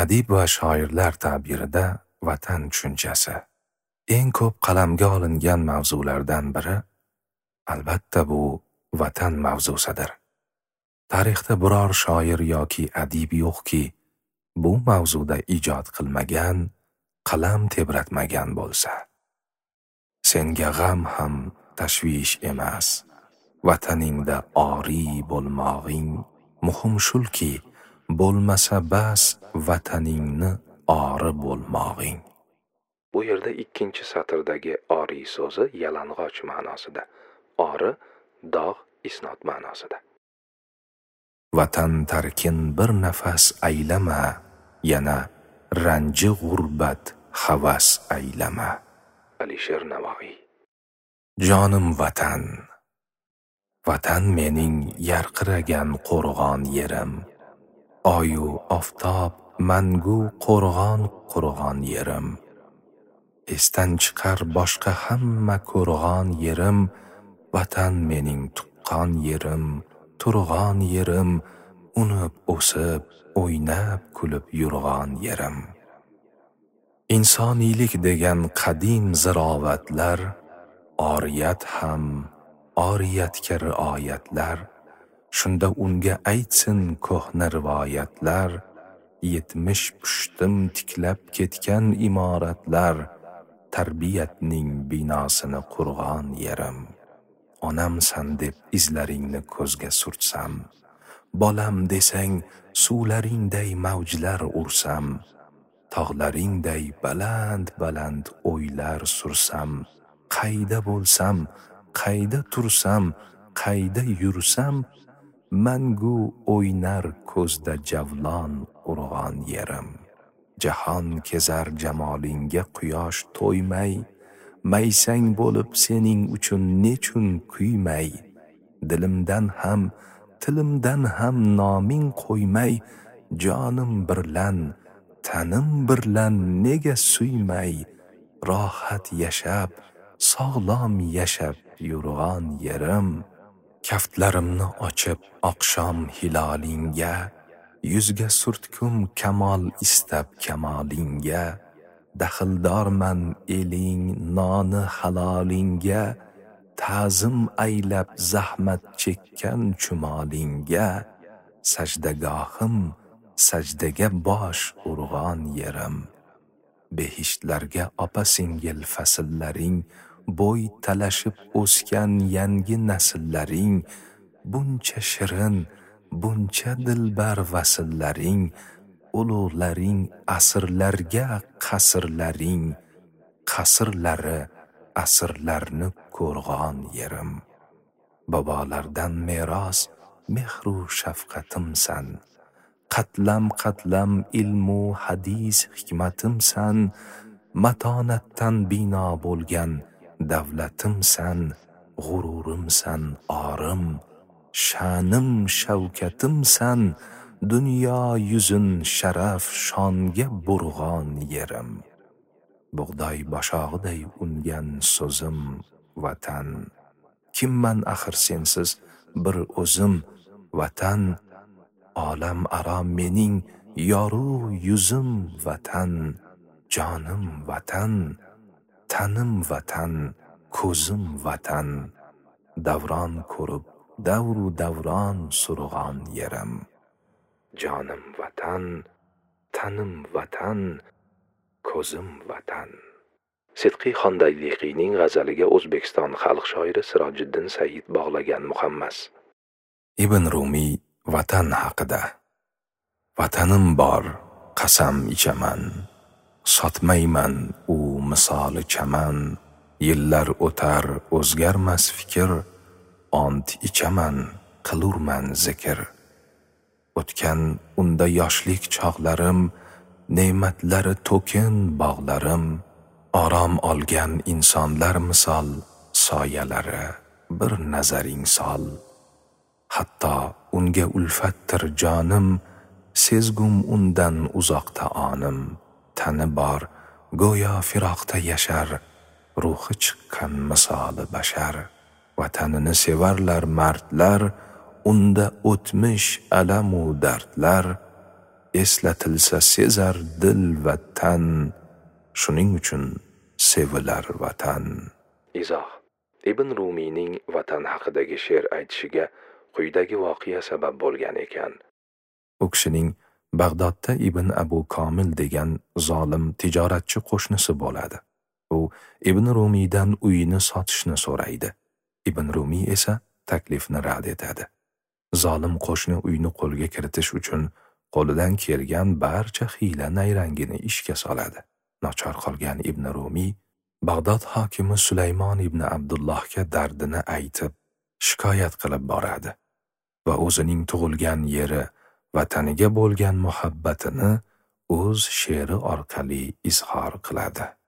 Adib va shoirlar ta'birida vatan tushunchasi eng ko'p qalamga olingan mavzulardan biri, albatta bu vatan mavzusidir. Tarixda biror shoir yoki adib yo'qki, bu mavzuda ijod qilmagan, qalam tebratmagan bo'lsa. Senga g'am ham tashvish emas, vataningda ori bo'lmog'ing muhim shulki, bo'lmasa bas vataningni ori bo'lmog'ing. Bu yerda ikkinchi satrdagi ori so'zi yalang'och ma'nosida, ori dog' isnot ma'nosida. Vatan tarkin bir nafas aylama, yana ranji g'urbat havas aylama. Alisher Navoiy. Jonim vatan, vatan mening yarqiragan qo'rg'on yerim, oyu oftob mangu qo'rg'on yerim. Esdan chiqar boshqa hamma ko'rg'on yerim, vatan mening tuqqan yerim, turg'on yerim, unib o'sib, o'ynab kulib yurg'on yerim. Insoniylik degan qadim zirovatlar, oriyat ham, oriyatga rioyatlar, shunda unga aytsin ko'hna rivoyatlar, 70 pushtim tiklab ketgan imoratlar, tarbiyatning binosini qurg'on yerim. Onamsan deb izlaringni ko'zga surtsam, bolam desang suvlaringday mavjlar ursam, tog'laringday baland o'ylar sursam, qayda bo'lsam, qayda tursam, qayda yursam, mangu o'ynar ko'zda javlon urg'on yerim. Jahon kezar jamolingga quyosh to'ymay, maysang bo'lib sening uchun nechun kuymay, dilimdan ham, tilimdan ham noming qo'ymay, jonim birlan, tanim birlan nega suymay, rohat yashab, sog'lom yashab yurg'on yerim. Kaftlarimni ochib oqshom hilolingga, yuzga surtkum kamol istab kamolingga, daxldorman eling noni halolingga, ta'zim aylab zahmat chekkan chumolingga, sajdagohim, sajdaga bosh urg'on yerim. Behishtlarga opa-singil faslaring, bo'y talashib o'sgan yangi naslaring, buncha shirin, buncha dilbar vaslaring, ulug'laring asrlarga qasrlaring, qasrlari asrlarni ko'rg'on yerim. Bobolardan meros mehru shafqatimsan, qatlam ilmu hadis hikmatimsan, matonatdan bino bo'lgan davlatimsan, g'ururimsan orim, sha'nim shavkatimsan, dunyo yuzin sharaf shonga burg'on yerim. Bug'doy boshog'iday ungan so'zim vatan, kimman axir sensiz bir o'zim vatan, olam aro mening yoru yuzim vatan, jonim vatan, tanim vatan, ko'zim vatan, davron ko'rib davru davron surg'on yerim. Jonim vatan, tanim vatan, ko'zim vatan. Sidqiy Xondayliqiyning g'azaliga O'zbekiston xalq shoiri Sirojiddin Said bog'lagan muhammas. Ibn Rumiy vatan haqida: Vatanim bor, qasam ichaman, sotmayman u misoli chaman, yillar o'tar o'zgarmas fikr, ont ichaman, qilurman zikr. O'tgan unda yoshlik chog'larim, ne'matlari to'kin bog'larim, orom olgan insonlar misol soyalari, bir nazaring sol. Hatto unga ulfattir jonim, sezgum undan uzoqda onim. Tani bor, go'yo firoqda yashar, ruhi chiqqan misoli bashar. Vatanini sevarlar mardlar, unda o'tmish alamu dardlar, eslatilsa sezar dil va tan, shuning uchun sevilar vatan. Izoh: Ibn Rumiyning vatan haqidagi she'r aytishiga quyidagi voqea sabab bo'lgan ekan. U kishining Bag'dodda Ibn Abu Komil degan zolim tijoratchi qo'shnisi bo'ladi. U Ibn Rumiydan uyini sotishni so'raydi. Ibn Rumiy esa taklifni rad etadi. Zolim qo'shni uyni qo'lga kiritish uchun qo'lidan kelgan barcha hiyla nayrangini ishga soladi. Nochor qolgan Ibn Rumiy Bag'dod hokimi Sulaymon ibn Abdullohga dardini aytib, shikoyat qilib boradi va o'zining tug'ilgan yeri, vataniga bo'lgan muhabbatini o'z she'ri orqali izhor qiladi.